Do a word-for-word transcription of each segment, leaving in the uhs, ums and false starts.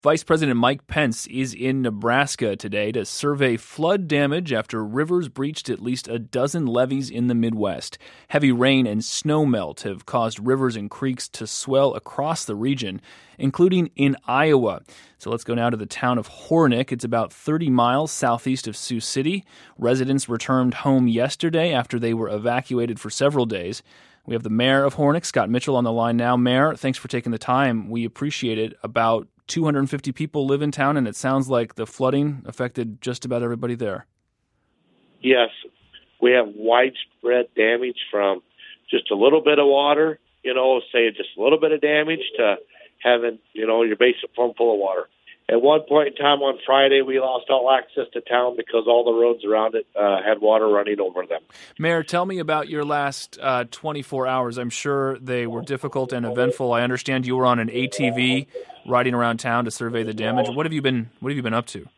Vice President Mike Pence is in Nebraska today to survey flood damage after rivers breached at least a dozen levees in the Midwest. Heavy rain and snowmelt have caused rivers and creeks to swell across the region, including in Iowa. So let's go now to the town of Hornick. It's about thirty miles southeast of Sioux City. Residents returned home yesterday after they were evacuated for several days. We have the mayor of Hornick, Scott Mitchell, on the line now. Mayor, thanks for taking the time. We appreciate it. About two hundred fifty people live in town, and it sounds like the flooding affected just about everybody there. Yes, we have widespread damage from just a little bit of water, you know, say just a little bit of damage to having, you know, your basement pump full of water. At one point in time on Friday, we lost all access to town because all the roads around it uh, had water running over them. Mayor, tell me about your last uh, twenty-four hours. I'm sure they were difficult and eventful. I understand you were on an A T V riding around town to survey the damage. What have you been What have you been up to?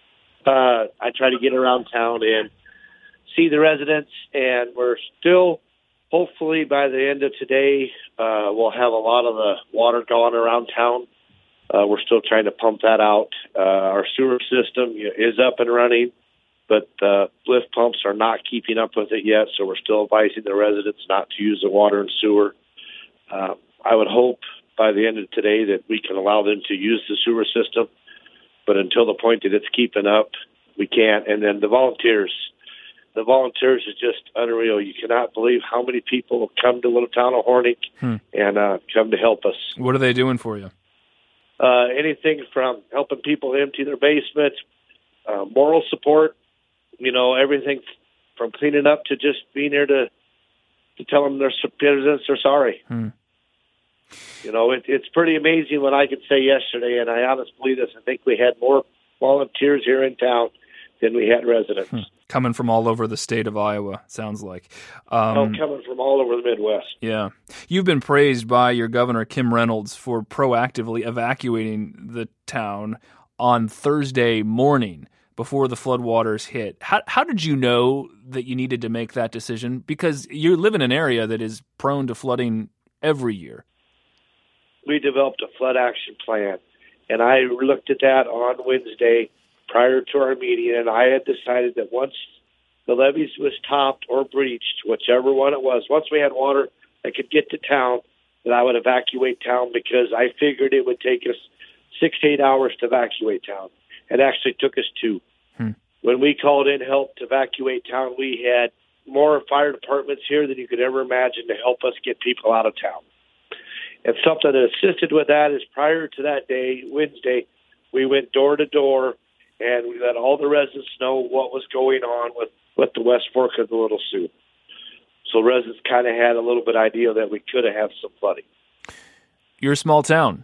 Uh, I try to get around town and see the residents, and we're still, hopefully by the end of today, uh, we'll have a lot of the water gone around town. Uh, we're still trying to pump that out. Uh, our sewer system is up and running, but uh, lift pumps are not keeping up with it yet, so we're still advising the residents not to use the water and sewer. Uh, I would hope by the end of today that we can allow them to use the sewer system, but until the point that it's keeping up, we can't. And then the volunteers, the volunteers is just unreal. You cannot believe how many people have come to little town of Hornick hmm. and uh, come to help us. What are they doing for you? Uh, anything from helping people empty their basements, uh, moral support, you know, everything from cleaning up to just being there to to tell them their citizens are sorry. Hmm. You know, it, it's pretty amazing what I could say yesterday, and I honestly believe this. I think we had more volunteers here in town than we had residents. Hmm. Coming from all over the state of Iowa, sounds like. Um, oh, coming from all over the Midwest. Yeah. You've been praised by your governor, Kim Reynolds, for proactively evacuating the town on Thursday morning before the floodwaters hit. How, how did you know that you needed to make that decision? Because you live in an area that is prone to flooding every year. We developed a flood action plan, and I looked at that on Wednesday prior to our meeting, and I had decided that once the levees was topped or breached, whichever one it was, once we had water that could get to town, that I would evacuate town because I figured it would take us six to eight hours to evacuate town. It actually took us two. Hmm. When we called in help to evacuate town, we had more fire departments here than you could ever imagine to help us get people out of town. And something that assisted with that is prior to that day, Wednesday, we went door to door and we let all the residents know what was going on with, with the West Fork of the Little Sioux. So residents kind of had a little bit idea that we could have some flooding. You're a small town.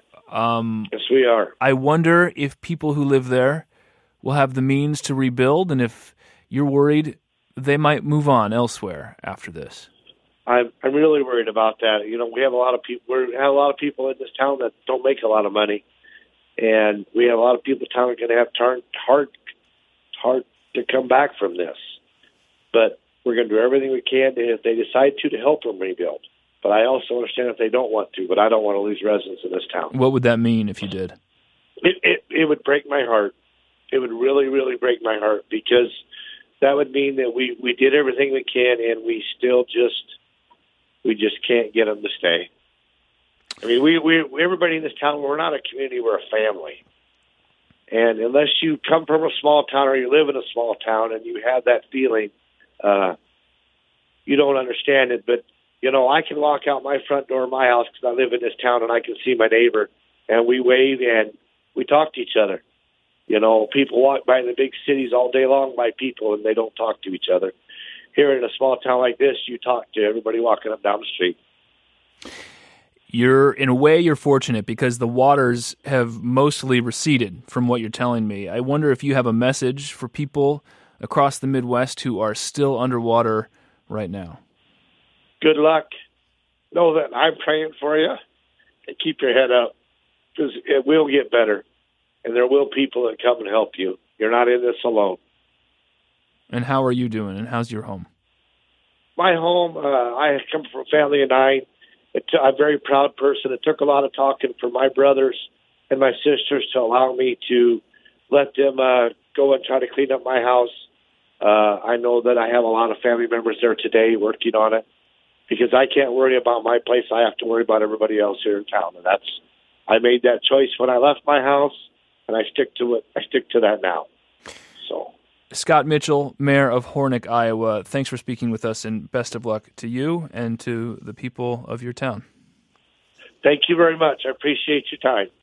Um, yes, we are. I wonder if people who live there will have the means to rebuild, and if you're worried they might move on elsewhere after this. I'm I'm really worried about that. You know, we have a lot of people. We have a lot of people in this town that don't make a lot of money, and we have a lot of people in town that are going to have turn, hard hard to come back from this. But we're going to do everything we can to, if they decide to, to help them rebuild. But I also understand if they don't want to. But I don't want to lose residents in this town. What would that mean if you did? It it, it would break my heart. It would really, really break my heart because that would mean that we, we did everything we can, and we still just. We just can't get them to stay. I mean, we, we, everybody in this town, we're not a community, we're a family. And unless you come from a small town or you live in a small town and you have that feeling, uh, you don't understand it. But, you know, I can walk out my front door of my house because I live in this town and I can see my neighbor, and we wave and we talk to each other. You know, people walk by in the big cities all day long by people and they don't talk to each other. Here in a small town like this, you talk to everybody walking up down the street. You're, in a way, you're fortunate because the waters have mostly receded from what you're telling me. I wonder if you have a message for people across the Midwest who are still underwater right now. Good luck. Know that I'm praying for you, and keep your head up because it will get better, and there will people that come and help you. You're not in this alone. And how are you doing, and how's your home? My home, uh, I come from a family of nine. It t- I'm a very proud person. It took a lot of talking for my brothers and my sisters to allow me to let them uh, go and try to clean up my house. Uh, I know that I have a lot of family members there today working on it because I can't worry about my place. I have to worry about everybody else here in town. And that's, I made that choice when I left my house, and I stick to it. I stick to that now. So, Scott Mitchell, Mayor of Hornick, Iowa, thanks for speaking with us, and best of luck to you and to the people of your town. Thank you very much. I appreciate your time.